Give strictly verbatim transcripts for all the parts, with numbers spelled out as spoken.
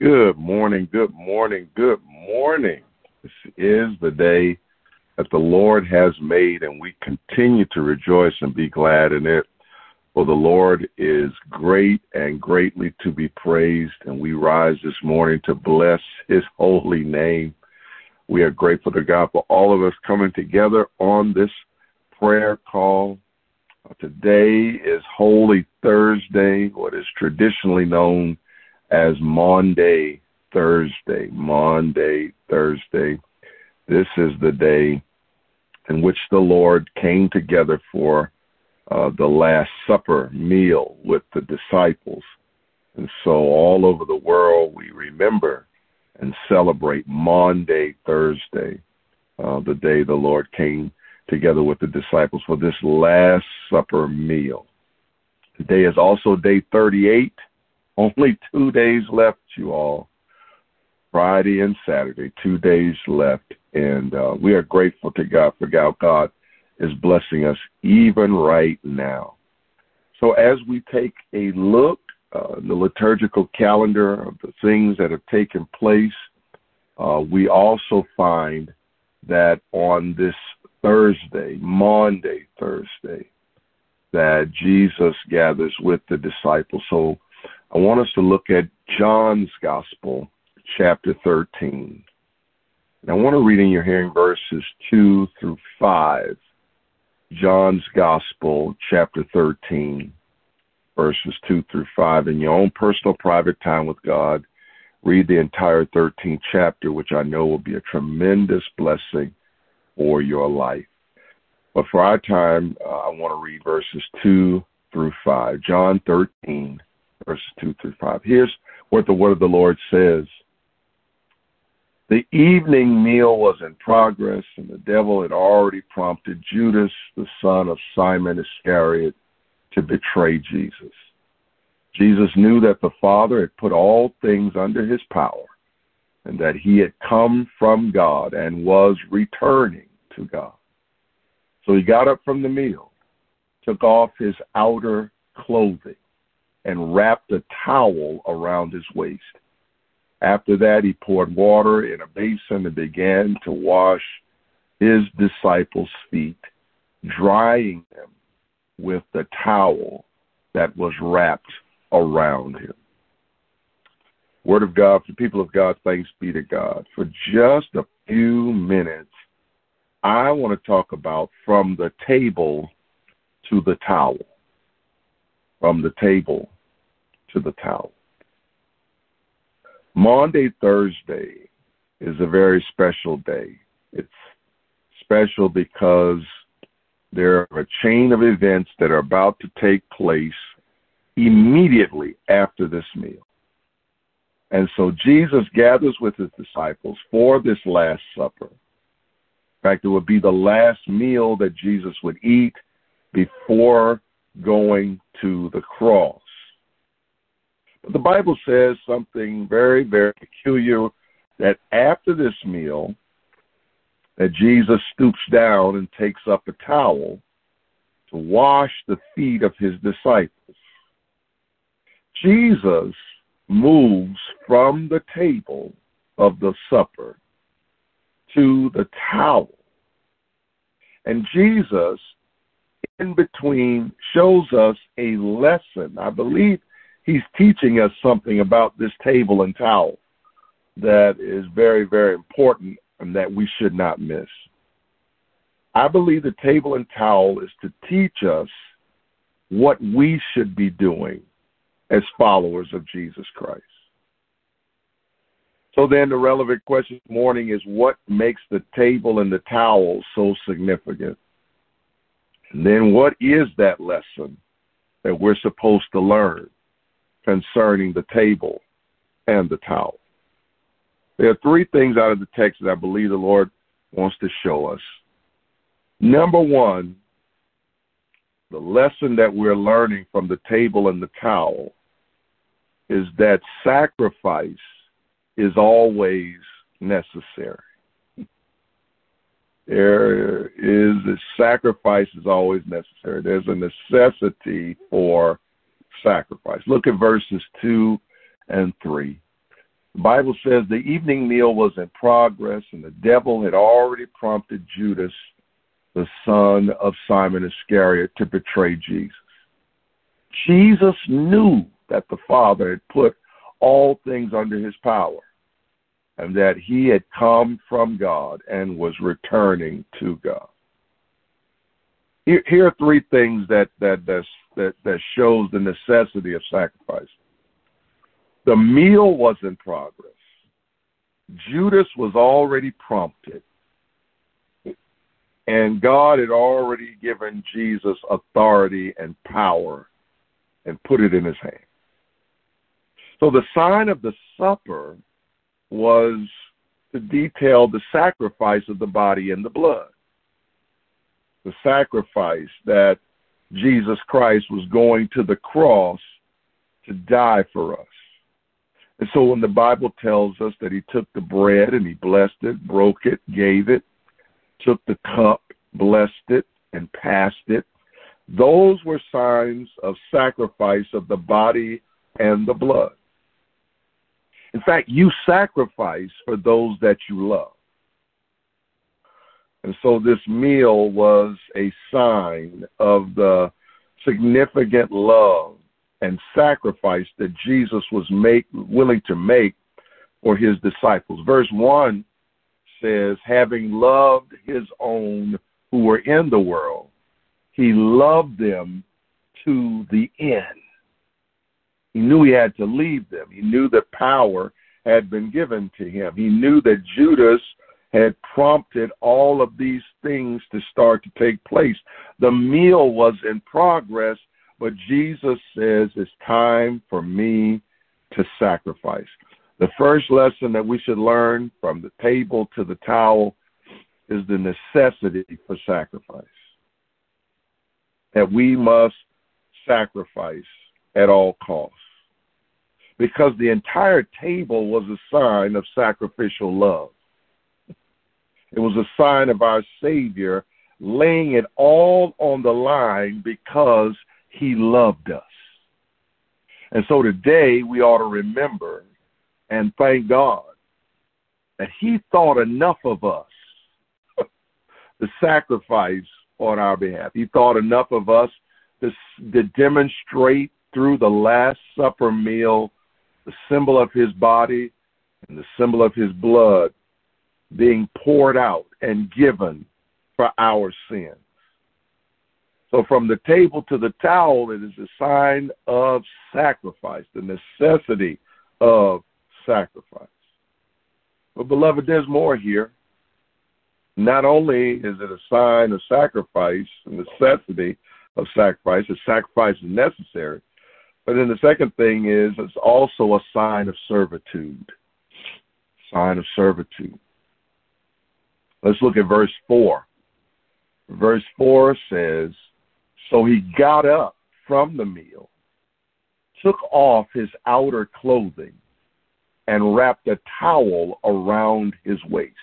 Good morning, good morning, good morning. This is the day that the Lord has made, and we continue to rejoice and be glad in it. For the Lord is great and greatly to be praised, and we rise this morning to bless his holy name. We are grateful to God for all of us coming together on this prayer call. Today is Holy Thursday, what is traditionally known as Maundy Thursday. Maundy Thursday. This is the day in which the Lord came together for uh, the Last Supper meal with the disciples. And so all over the world we remember and celebrate Maundy Thursday, uh, the day the Lord came together with the disciples for this Last Supper meal. Today is also day thirty-eight. Only two days left, you all. Friday and Saturday, two days left. And uh, we are grateful to God for how God is blessing us even right now. So as we take a look uh, in the liturgical calendar of the things that have taken place, uh, we also find that on this Thursday, Maundy Thursday, that Jesus gathers with the disciples. So I want us to look at John's Gospel, chapter thirteen. And I want to read in your hearing verses two through five. John's Gospel, chapter thirteen, verses two through five. In your own personal private time with God, read the entire thirteenth chapter, which I know will be a tremendous blessing for your life. But for our time, uh, I want to read verses two through five. John thirteen. Verses two through five. Here's what the word of the Lord says. The evening meal was in progress, and the devil had already prompted Judas, the son of Simon Iscariot, to betray Jesus. Jesus knew that the Father had put all things under his power, and that he had come from God and was returning to God. So he got up from the meal, took off his outer clothing, and wrapped a towel around his waist. After that, he poured water in a basin and began to wash his disciples' feet, drying them with the towel that was wrapped around him. Word of God, for the people of God, thanks be to God. For just a few minutes, I want to talk about from the table to the towel. From the table to the towel. Maundy Thursday is a very special day. It's special because there are a chain of events that are about to take place immediately after this meal. And so Jesus gathers with his disciples for this Last Supper. In fact, it would be the last meal that Jesus would eat before going to the cross. But the Bible says something very, very peculiar, that after this meal, that Jesus stoops down and takes up a towel to wash the feet of his disciples. Jesus moves from the table of the supper to the towel. And Jesus, in between, shows us a lesson. I believe he's teaching us something about this table and towel that is very, very important and that we should not miss. I believe the table and towel is to teach us what we should be doing as followers of Jesus Christ. So then the relevant question this morning is, what makes the table and the towel so significant? And then what is that lesson that we're supposed to learn concerning the table and the towel? There are three things out of the text that I believe the Lord wants to show us. Number one, the lesson that we're learning from the table and the towel is that sacrifice is always necessary. There is a sacrifice is always necessary. There's a necessity for sacrifice. Look at verses two and three. The Bible says the evening meal was in progress, and the devil had already prompted Judas, the son of Simon Iscariot, to betray Jesus. Jesus knew that the Father had put all things under his power, and that he had come from God and was returning to God. Here, here are three things that that that that, that shows the necessity of sacrifice. The meal was in progress. Judas was already prompted, and God had already given Jesus authority and power and put it in his hand. So the sign of the supper was to detail the sacrifice of the body and the blood. The sacrifice that Jesus Christ was going to the cross to die for us. And so when the Bible tells us that he took the bread and he blessed it, broke it, gave it, took the cup, blessed it, and passed it, those were signs of sacrifice of the body and the blood. In fact, you sacrifice for those that you love. And so this meal was a sign of the significant love and sacrifice that Jesus was make, willing to make for his disciples. Verse one says, having loved his own who were in the world, he loved them to the end. He knew he had to leave them. He knew that power had been given to him. He knew that Judas had prompted all of these things to start to take place. The meal was in progress, but Jesus says it's time for me to sacrifice. The first lesson that we should learn from the table to the towel is the necessity for sacrifice. That we must sacrifice at all costs. Because the entire table was a sign of sacrificial love. It was a sign of our Savior laying it all on the line because he loved us. And so today we ought to remember and thank God that he thought enough of us to sacrifice on our behalf. He thought enough of us to, to demonstrate through the Last Supper meal the symbol of his body and the symbol of his blood being poured out and given for our sins. So from the table to the towel, it is a sign of sacrifice, the necessity of sacrifice. But beloved, there's more here. Not only is it a sign of sacrifice, a necessity of sacrifice, a sacrifice is necessary, but then the second thing is it's also a sign of servitude. Sign of servitude. Let's look at verse four. Verse four says, so he got up from the meal, took off his outer clothing, and wrapped a towel around his waist.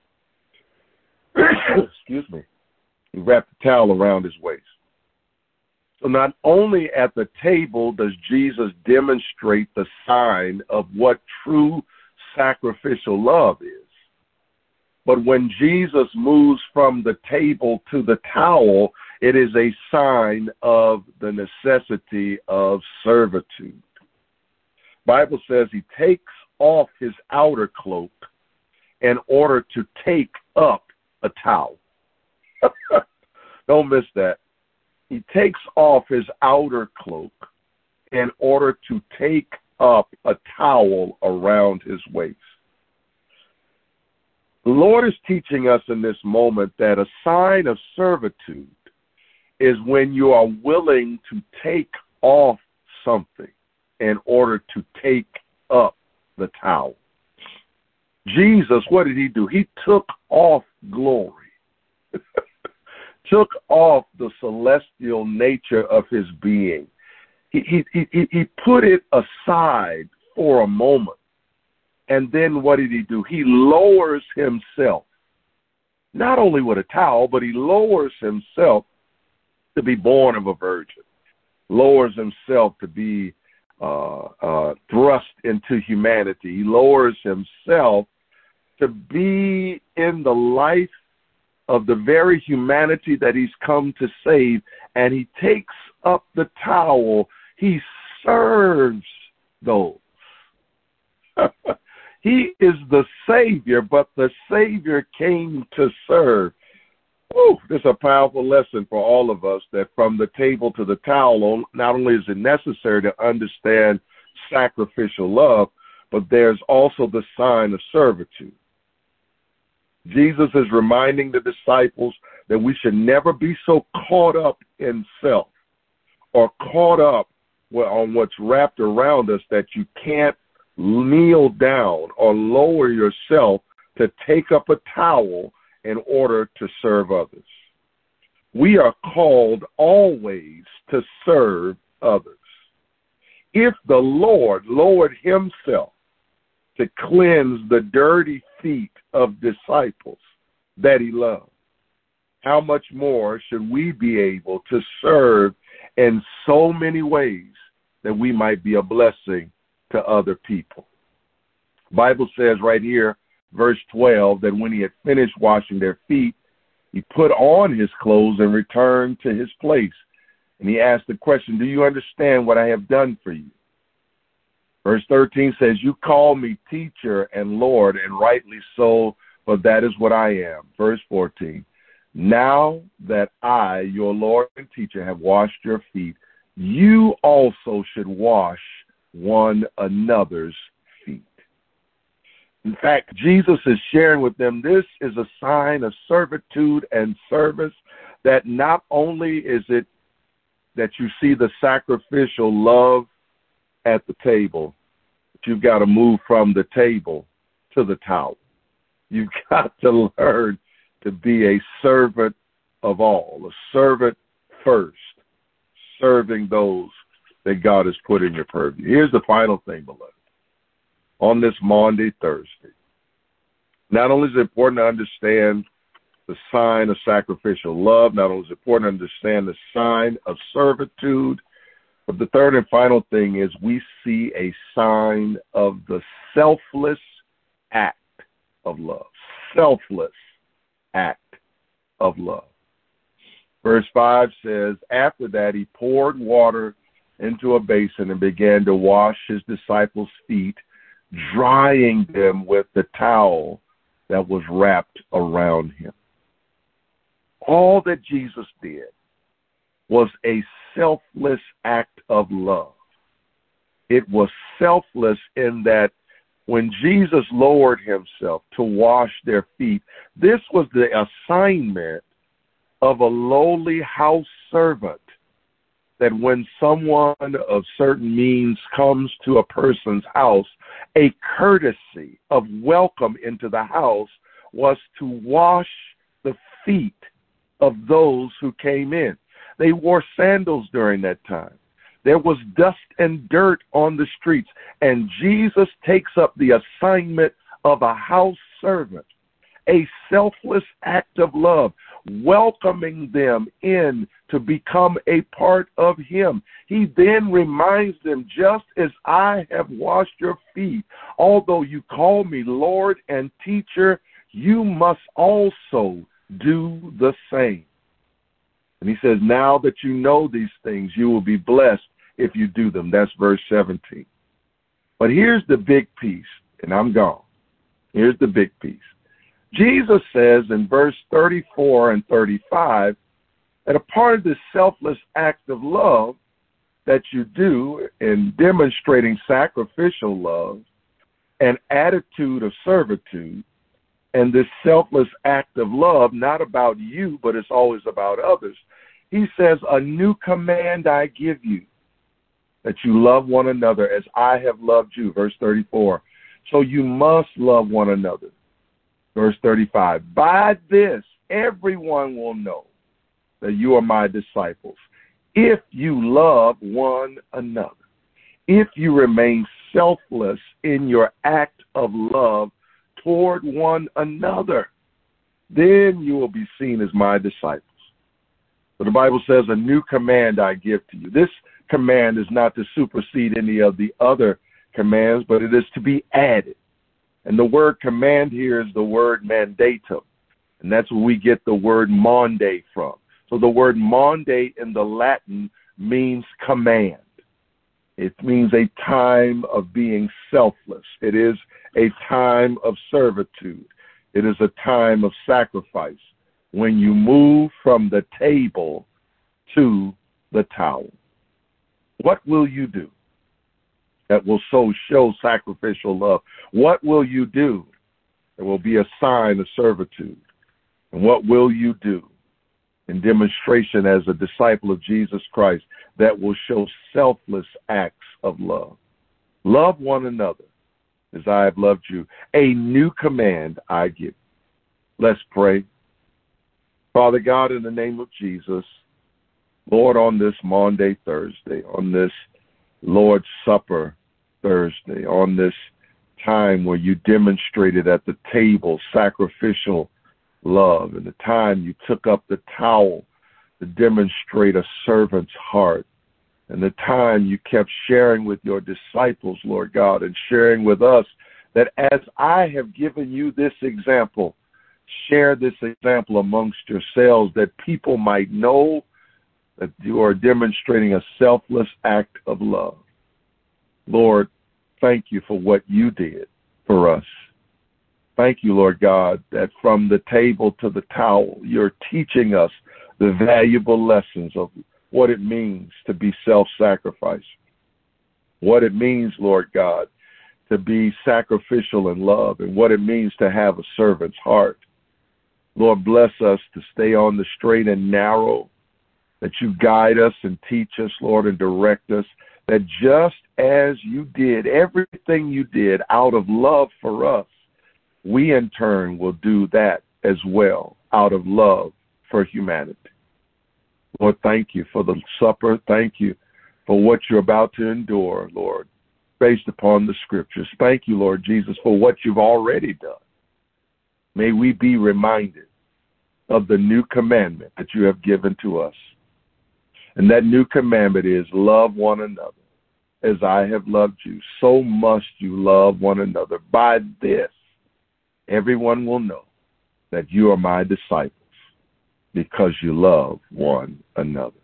Excuse me. He wrapped a towel around his waist. So not only at the table does Jesus demonstrate the sign of what true sacrificial love is, but when Jesus moves from the table to the towel, it is a sign of the necessity of servitude. Bible says he takes off his outer cloak in order to take up a towel. Don't miss that. He takes off his outer cloak in order to take up a towel around his waist. The Lord is teaching us in this moment that a sign of servitude is when you are willing to take off something in order to take up the towel. Jesus, what did he do? He took off glory. Took off the celestial nature of his being. He, he, he, he put it aside for a moment. And then what did he do? He lowers himself, not only with a towel, but he lowers himself to be born of a virgin, lowers himself to be uh, uh, thrust into humanity. He lowers himself to be in the life of the very humanity that he's come to save, and he takes up the towel. He serves those. He is the Savior, but the Savior came to serve. Whew, this is a powerful lesson for all of us, that from the table to the towel, not only is it necessary to understand sacrificial love, but there's also the sign of servitude. Jesus is reminding the disciples that we should never be so caught up in self or caught up on what's wrapped around us that you can't kneel down or lower yourself to take up a towel in order to serve others. We are called always to serve others. If the Lord lowered himself to cleanse the dirty feet of disciples that he loved, how much more should we be able to serve in so many ways that we might be a blessing to other people? The Bible says right here, verse twelve, that when he had finished washing their feet, he put on his clothes and returned to his place. And he asked the question, do you understand what I have done for you? Verse thirteen says, you call me teacher and Lord, and rightly so, for that is what I am. Verse fourteen, now that I, your Lord and teacher, have washed your feet, you also should wash one another's feet. In fact, Jesus is sharing with them, this is a sign of servitude and service, that not only is it that you see the sacrificial love at the table, but you've got to move from the table to the towel. You've got to learn to be a servant of all, a servant first, serving those that God has put in your purview. Here's the final thing, beloved. On this Maundy Thursday, not only is it important to understand the sign of sacrificial love, not only is it important to understand the sign of servitude, but the third and final thing is we see a sign of the selfless act of love. Selfless act of love. Verse five says, after that he poured water into a basin and began to wash his disciples' feet, drying them with the towel that was wrapped around him. All that Jesus did was a selfless act of love. It was selfless in that when Jesus lowered himself to wash their feet, this was the assignment of a lowly house servant, that when someone of certain means comes to a person's house, a courtesy of welcome into the house was to wash the feet of those who came in. They wore sandals during that time. There was dust and dirt on the streets, and Jesus takes up the assignment of a house servant, a selfless act of love, welcoming them in to become a part of him. He then reminds them, just as I have washed your feet, although you call me Lord and teacher, you must also do the same. And he says, now that you know these things, you will be blessed if you do them. That's verse seventeen. But here's the big piece, and I'm gone. Here's the big piece. Jesus says in verse thirty-four and thirty-five that a part of this selfless act of love that you do in demonstrating sacrificial love, an attitude of servitude, and this selfless act of love, not about you, but it's always about others. He says, a new command I give you, that you love one another as I have loved you. Verse thirty-four. So you must love one another. Verse thirty-five. By this, everyone will know that you are my disciples, if you love one another. If you remain selfless in your act of love toward one another, then you will be seen as my disciples. So the Bible says, a new command I give to you. This command is not to supersede any of the other commands, but it is to be added. And the word command here is the word mandatum. And that's where we get the word monde from. So the word monde in the Latin means command. It means a time of being selfless. It is a time of servitude. It is a time of sacrifice when you move from the table to the towel. What will you do that will so show sacrificial love? What will you do that will be a sign of servitude? And what will you do in demonstration as a disciple of Jesus Christ that will show selfless acts of love? Love one another as I have loved you. A new command I give. Let's pray. Father God, in the name of Jesus, Lord, on this Maundy Thursday, on this Lord's Supper Thursday, on this time where you demonstrated at the table sacrificial love, and the time you took up the towel to demonstrate a servant's heart, and the time you kept sharing with your disciples, Lord God, and sharing with us that as I have given you this example, share this example amongst yourselves that people might know that you are demonstrating a selfless act of love. Lord, thank you for what you did for us. Thank you, Lord God, that from the table to the towel, you're teaching us the valuable lessons of what it means to be self-sacrificing, what it means, Lord God, to be sacrificial in love, and what it means to have a servant's heart. Lord, bless us to stay on the straight and narrow, that you guide us and teach us, Lord, and direct us, that just as you did everything you did out of love for us, we in turn will do that as well out of love for humanity. Lord, thank you for the supper. Thank you for what you're about to endure, Lord, based upon the scriptures. Thank you, Lord Jesus, for what you've already done. May we be reminded of the new commandment that you have given to us. And that new commandment is love one another. As I have loved you, so must you love one another. By this, everyone will know that you are my disciples because you love one another.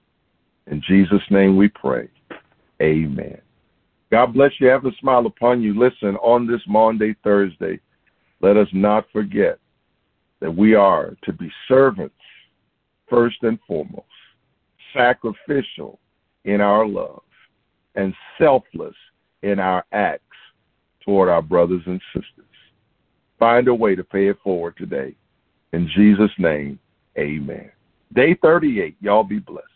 In Jesus' name we pray. Amen. God bless you. Have a smile upon you. Listen, on this Maundy Thursday, let us not forget that we are to be servants first and foremost, sacrificial in our love, and selfless in our acts toward our brothers and sisters. Find a way to pay it forward today. In Jesus' name, amen. Day thirty-eight. Y'all be blessed.